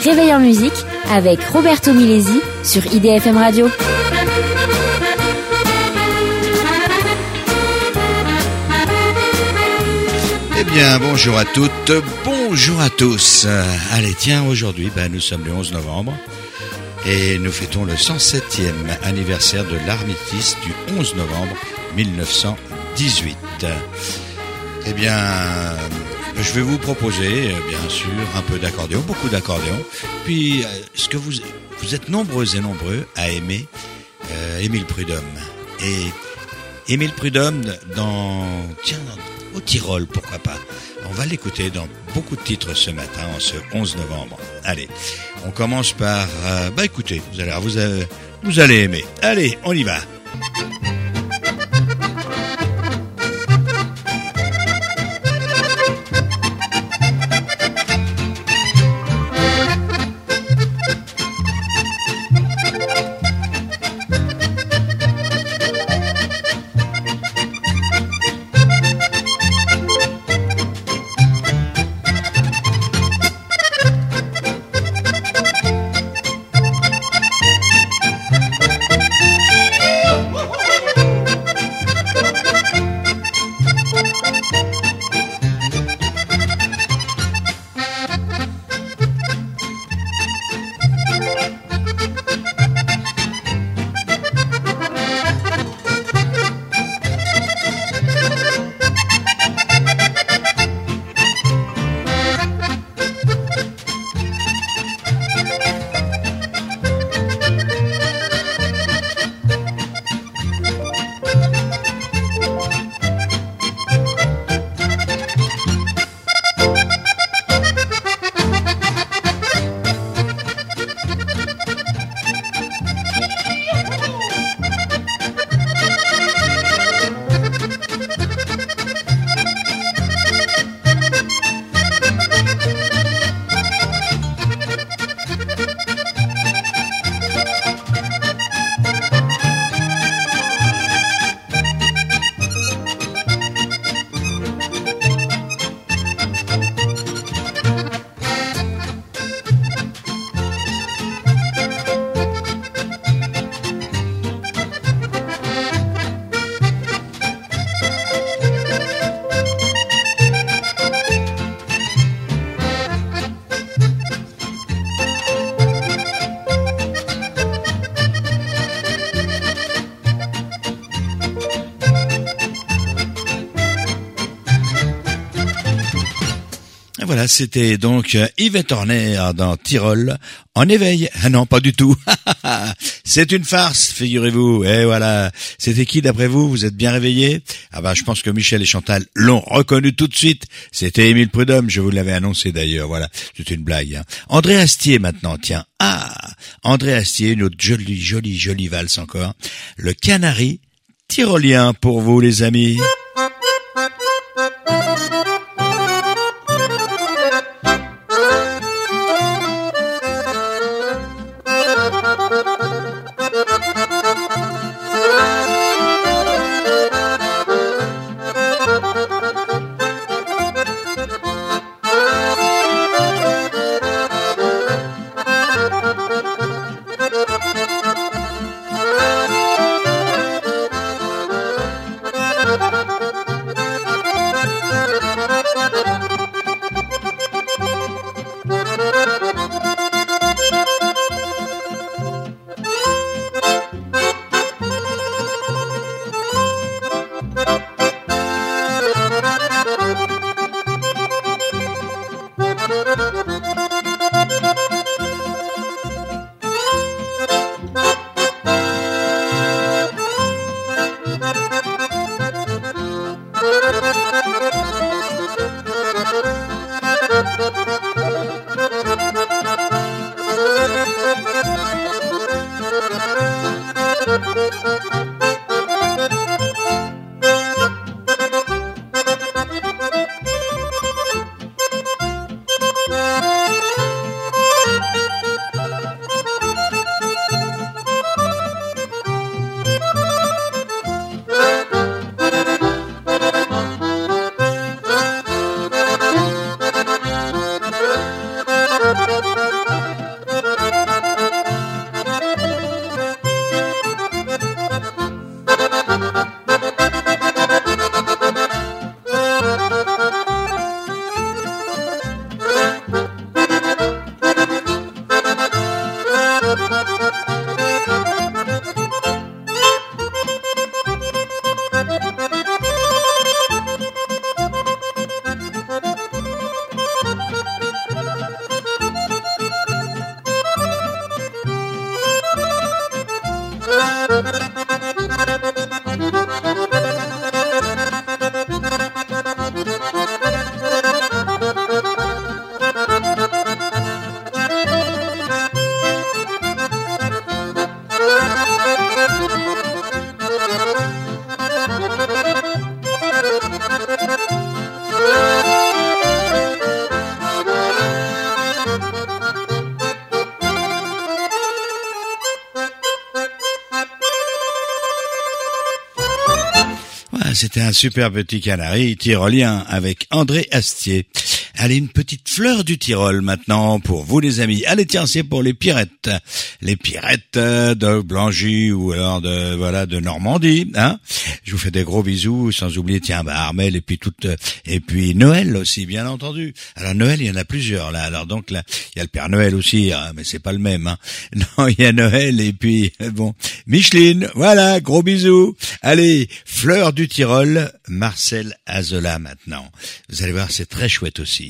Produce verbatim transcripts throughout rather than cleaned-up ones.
Réveil en musique avec Roberto Milesi sur I D F M Radio. Eh bien, bonjour à toutes, bonjour à tous. Euh, allez, tiens, aujourd'hui, ben, nous sommes le onze novembre et nous fêtons le cent septième anniversaire de l'armistice du onze novembre mille neuf cent dix-huit. Eh bien, je vais vous proposer, bien sûr, un peu d'accordéon, beaucoup d'accordéon. Puis, est-ce que vous, vous êtes nombreux et nombreux à aimer euh, Émile Prudhomme. Et Émile Prudhomme, dans, tiens, au Tyrol, pourquoi pas. On va l'écouter dans beaucoup de titres ce matin, en ce onze novembre. Allez, on commence par, euh, bah écoutez, vous allez, vous, euh, vous allez aimer. Allez, on y va. Voilà, c'était donc Yvette Horner dans Tyrol, en éveil. Ah non, pas du tout. C'est une farce, figurez-vous. Et voilà. C'était qui d'après vous? Vous êtes bien réveillés? Ah bah, je pense que Michel et Chantal l'ont reconnu tout de suite. C'était Émile Prudhomme, je vous l'avais annoncé d'ailleurs. Voilà, c'est une blague. Hein. André Astier maintenant, tiens. Ah, André Astier, une autre jolie, jolie, jolie valse encore. Le Canari tyrolien pour vous, les amis. Ouais, c'était un super petit canari tyrolien avec André Astier. Allez, une petite fleur du Tyrol maintenant pour vous les amis. Allez, tiens, c'est pour les Pirettes. Les Pirettes de Blangy ou alors de, voilà, de Normandie, hein. Je vous fais des gros bisous, sans oublier, tiens, bah, Armel et puis toute, et puis Noël aussi, bien entendu. Alors, Noël, il y en a plusieurs, là. Alors, donc, là, il y a le Père Noël aussi, hein, mais c'est pas le même, hein. Non, il y a Noël et puis, bon, Micheline, voilà, gros bisous. Allez, fleur du Tyrol, Marcel Azola maintenant. Vous allez voir, c'est très chouette aussi.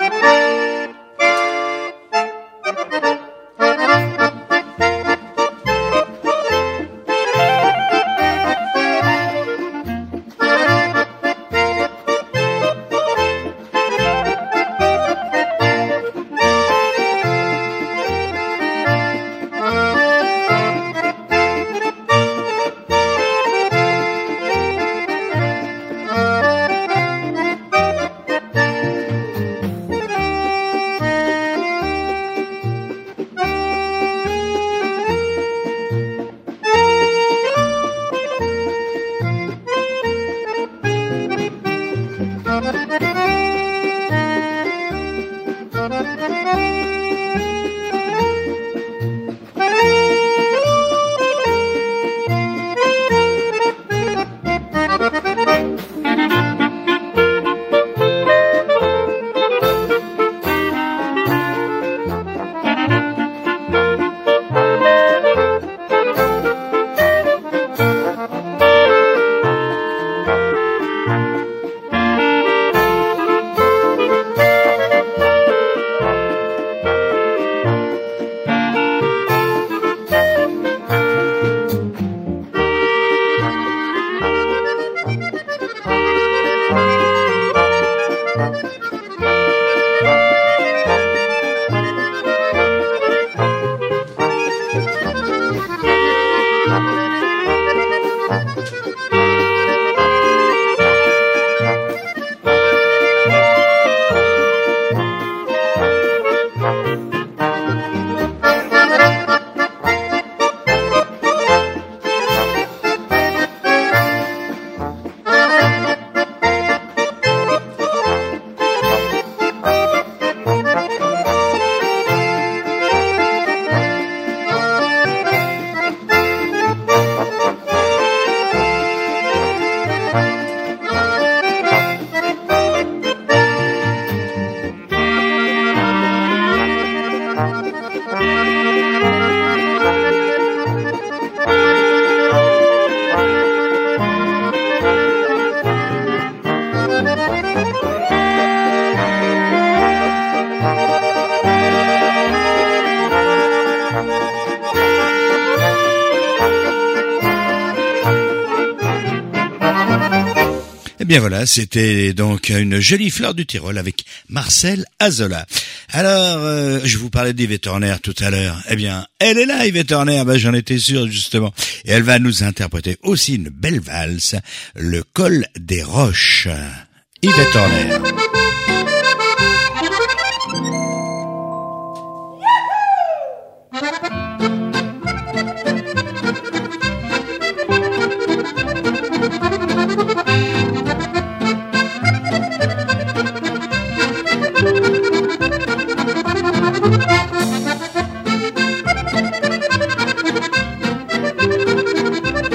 Bien voilà, c'était donc une jolie fleur du Tyrol avec Marcel Azola. Alors, euh, je vous parlais d'Yvette Horner tout à l'heure. Eh bien, elle est là, Yvette Horner, ben, j'en étais sûr justement. Et elle va nous interpréter aussi une belle valse, le col des Roches. Yvette Horner.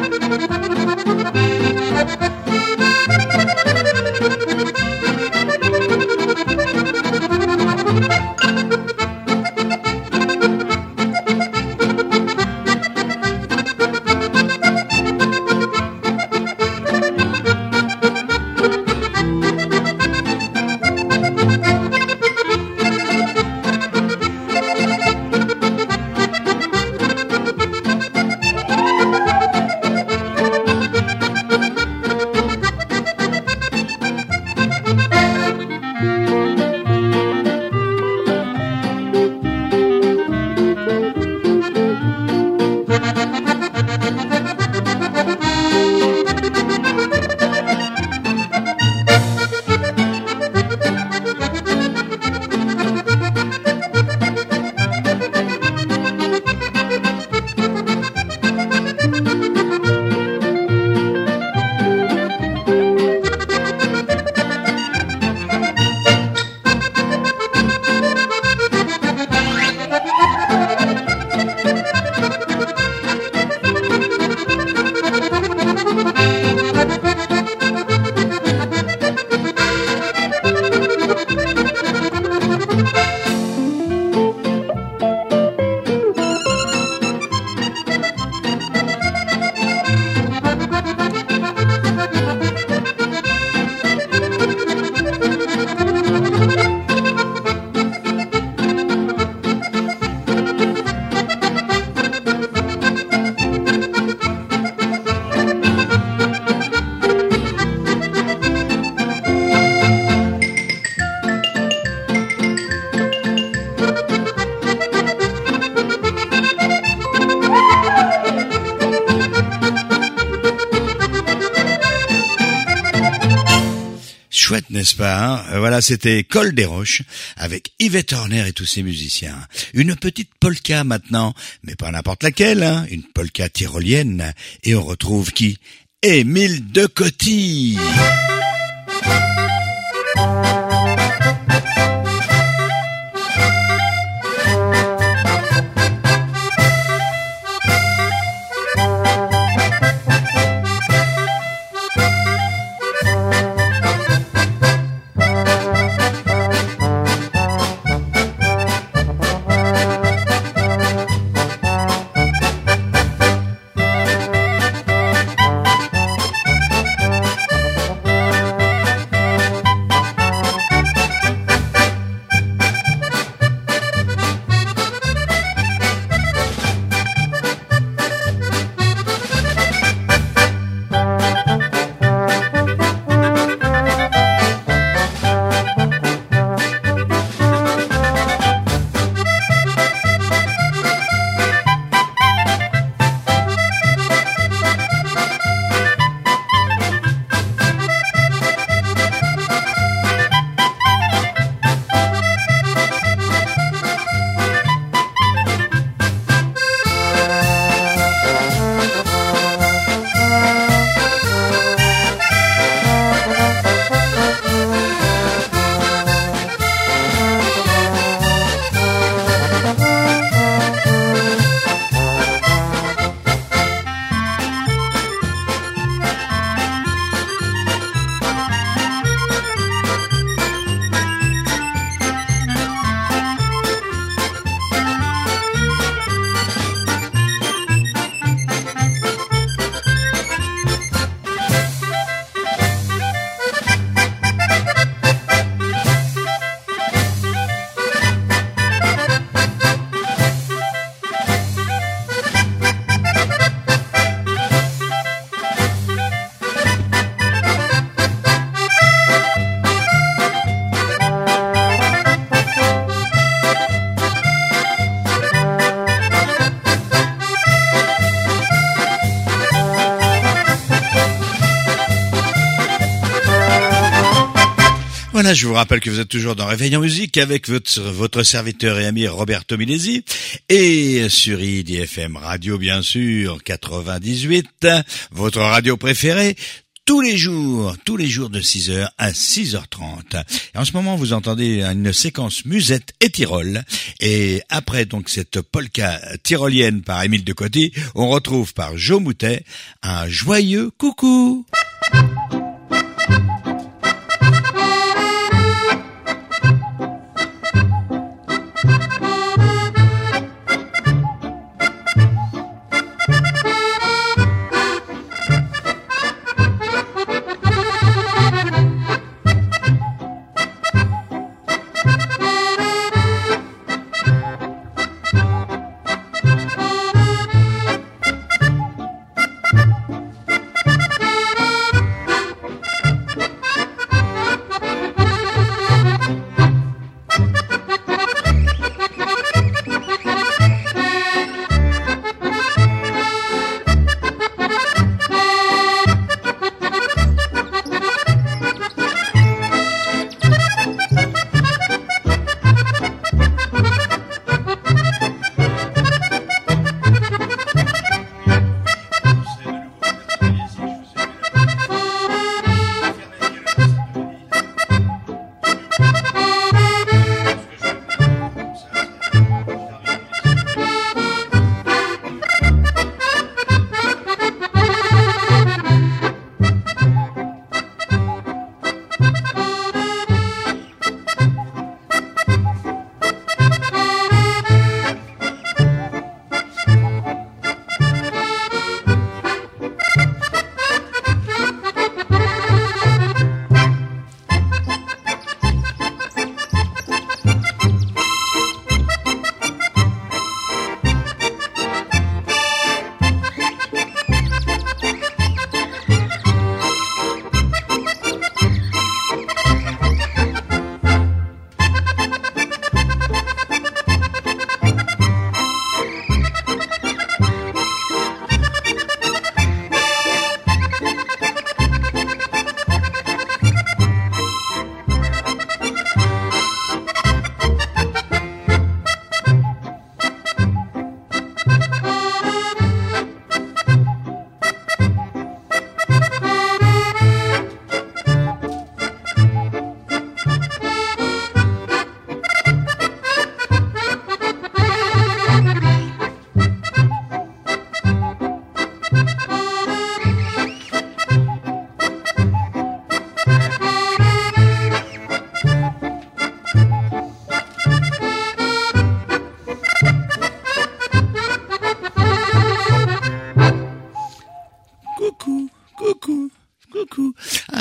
Thank you. Chouette, n'est-ce pas, hein? Voilà, c'était Col des Roches avec Yvette Horner et tous ses musiciens. Une petite polka maintenant, mais pas n'importe laquelle, hein? Une polka tyrolienne. Et on retrouve qui? Émile de Coty. Voilà, je vous rappelle que vous êtes toujours dans Réveil en musique avec votre, votre serviteur et ami Roberto Milesi et sur I D F M Radio, bien sûr, quatre-vingt-dix-huit, votre radio préférée. Tous les jours, tous les jours de six heures à six heures trente. Et en ce moment, vous entendez une séquence musette et Tyrol. Et après donc cette polka tyrolienne par Émile de Coty, on retrouve par Joe Moutet un joyeux coucou.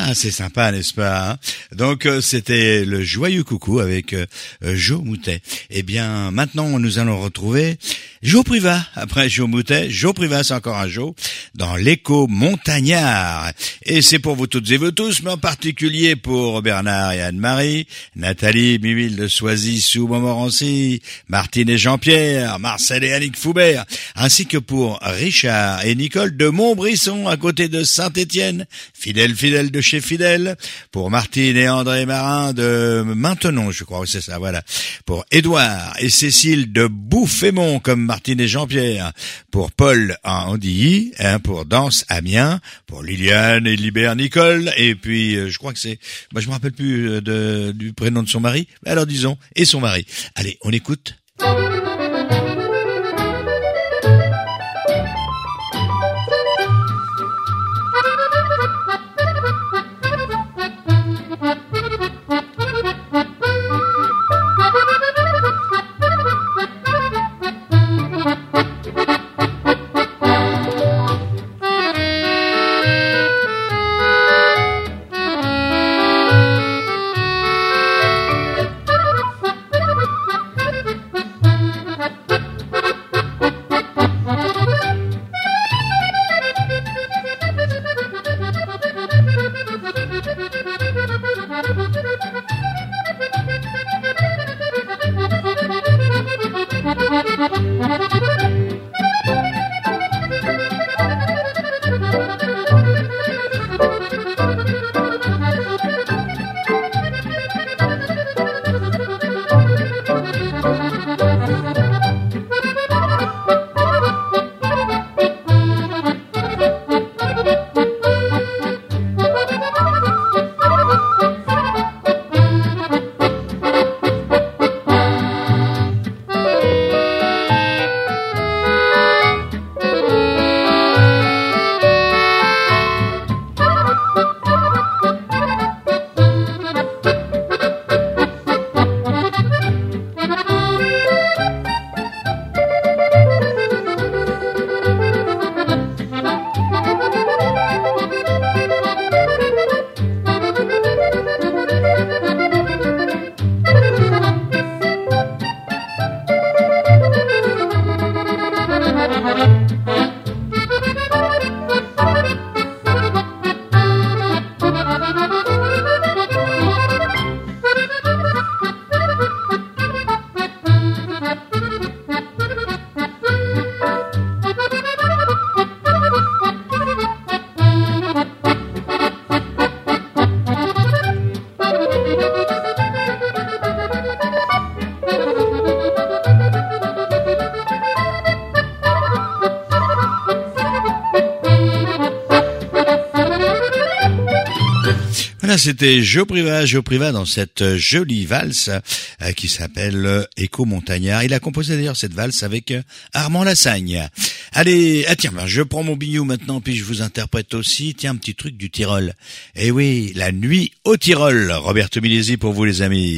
Ah, c'est sympa, n'est-ce pas, hein? Donc, euh, c'était le joyeux coucou avec euh, Joe Moutet. Eh bien, maintenant, nous allons retrouver Joe Privat. Après Joe Moutet, Joe Privat, c'est encore un Joe, dans l'écho montagnard. Et c'est pour vous toutes et vous tous, mais en particulier pour Bernard et Anne-Marie, Nathalie, Mimile de Soisy, Sous Montmorency, Martine et Jean-Pierre, Marcel et Annick Foubert, ainsi que pour Richard et Nicole de Montbrisson, à côté de Saint-Étienne, fidèle fidèle de chez Fidèle, pour Martine et André Marin de Maintenon, je crois, c'est ça, voilà, pour Édouard et Cécile de Bouffémont, comme Martine et Jean-Pierre, pour Paul à Andilly, hein, pour Danse Amiens, pour Liliane et Libert Nicole, et puis euh, je crois que c'est, moi je me rappelle plus euh, de, du prénom de son mari, alors disons, et son mari. Allez, on écoute. C'était Joe Privat, Joe Privat dans cette jolie valse euh, qui s'appelle euh, Écho Montagnard. Il a composé d'ailleurs cette valse avec euh, Armand Lassagne. Allez, ah tiens, ben, je prends mon biniou maintenant puis je vous interprète aussi, tiens, un petit truc du Tyrol. Eh oui, la nuit au Tyrol. Roberto Milesi pour vous les amis.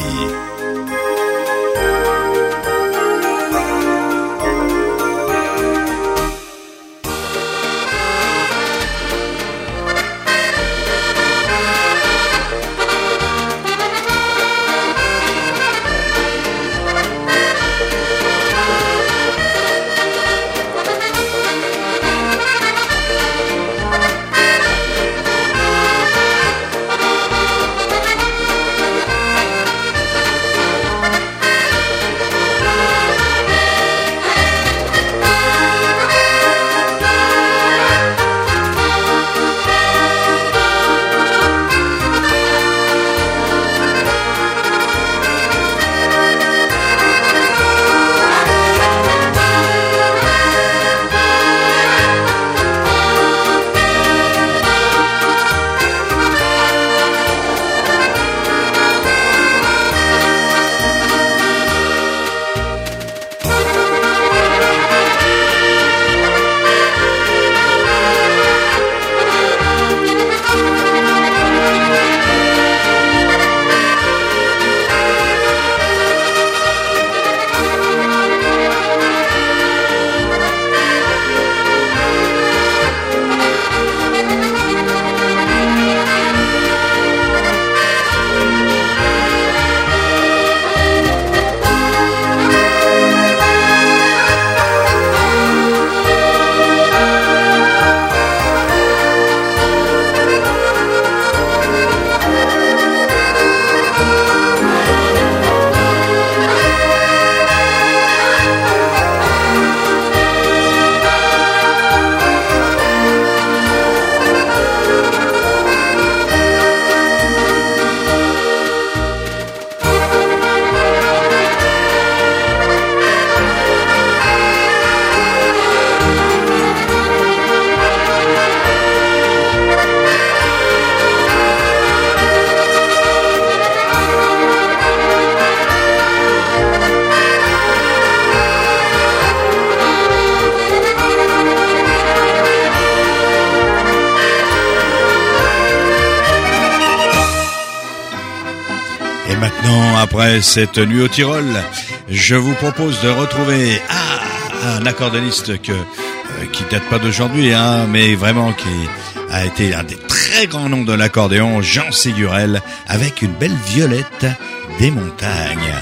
Maintenant, après cette nuit au Tyrol, je vous propose de retrouver ah, un accordéoniste que, euh, qui date pas d'aujourd'hui, hein, mais vraiment qui a été un des très grands noms de l'accordéon, Jean Ségurel, avec une belle violette des montagnes.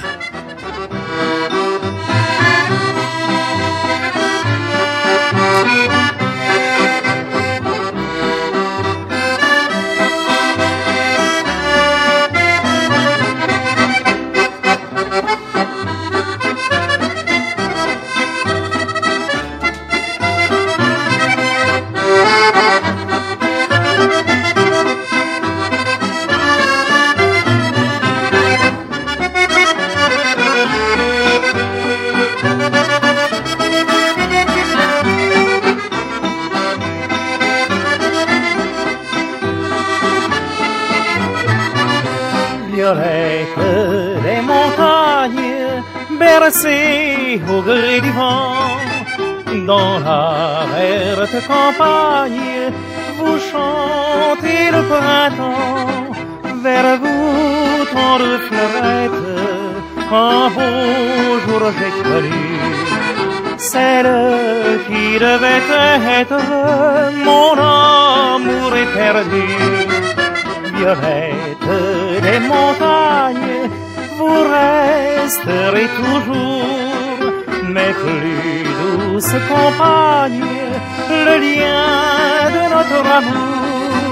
Violette des montagnes, bercées au gré du vent, dans la verte campagne, vous chantez le printemps, vers vous tant de fleurettes, un beau jour j'ai connu, celle qui devait être mon amour éperdu. Violette des montagnes, vous resterez toujours mes plus douces compagnes, le lien de notre amour.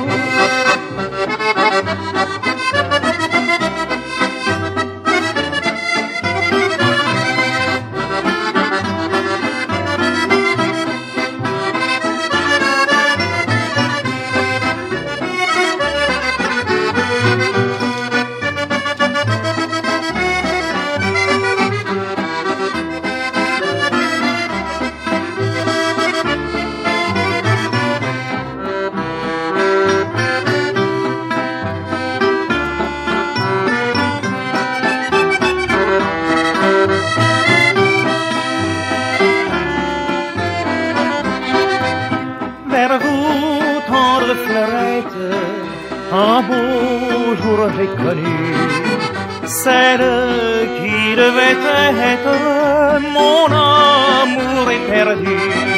Vers vous tant de fleurettes, un beau jour j'ai connu, celle qui devait être mon amour éperdu.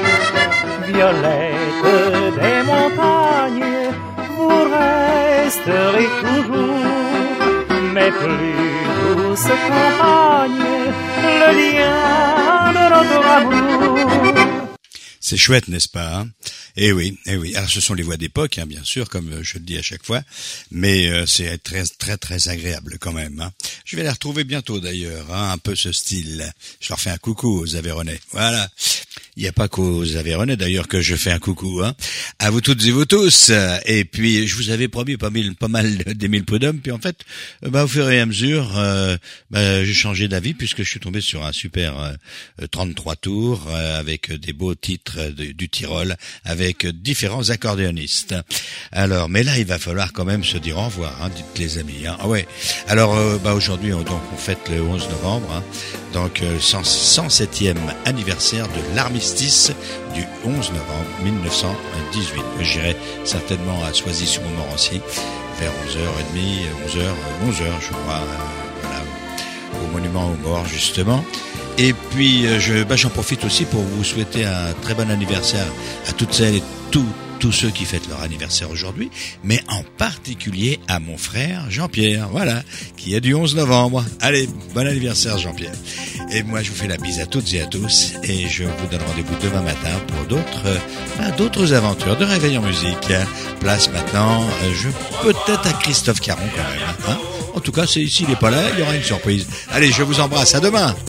Violette des montagnes, vous resterez toujours mes plus douces compagnes, le lien de notre amour. C'est chouette, n'est-ce pas, hein? Eh oui, eh oui. Alors, ce sont les voix d'époque, hein, bien sûr, comme je le dis à chaque fois, mais euh, c'est très, très, très agréable quand même. Hein. Je vais les retrouver bientôt, d'ailleurs, hein, un peu ce style. Je leur fais un coucou aux Aveyronais. Voilà. Il n'y a pas qu'aux Aveyronais, d'ailleurs, que je fais un coucou, hein. À vous toutes et vous tous. Et puis, je vous avais promis pas, mille, pas mal d'Émile Prudhomme. Puis, en fait, bah, au fur et à mesure, euh, bah, j'ai changé d'avis puisque je suis tombé sur un super euh, trente-trois tours euh, avec des beaux titres de, du Tyrol, avec différents accordéonistes. Alors, mais là, il va falloir quand même se dire au revoir, hein, dites les amis. Hein. Ah ouais. Alors, euh, bah, aujourd'hui, on, donc, on fête le onze novembre, hein, donc euh, cent septième anniversaire de l'armistice du onze novembre mille neuf cent dix-huit. J'irai certainement à Soisy-sur-Montmorency vers onze heures trente, onze heures, onze heures, je crois, euh, voilà, au monument aux morts, justement. Et puis, je, bah, j'en profite aussi pour vous souhaiter un très bon anniversaire à toutes celles et tous, tous ceux qui fêtent leur anniversaire aujourd'hui, mais en particulier à mon frère Jean-Pierre, voilà, qui est du onze novembre. Allez, bon anniversaire Jean-Pierre. Et moi, je vous fais la bise à toutes et à tous, et je vous donne rendez-vous demain matin pour d'autres, bah, d'autres aventures de réveil en musique. Place maintenant, je peut-être à Christophe Caron quand même, hein. En tout cas, c'est, s'il n'est pas là, il y aura une surprise. Allez, je vous embrasse, à demain.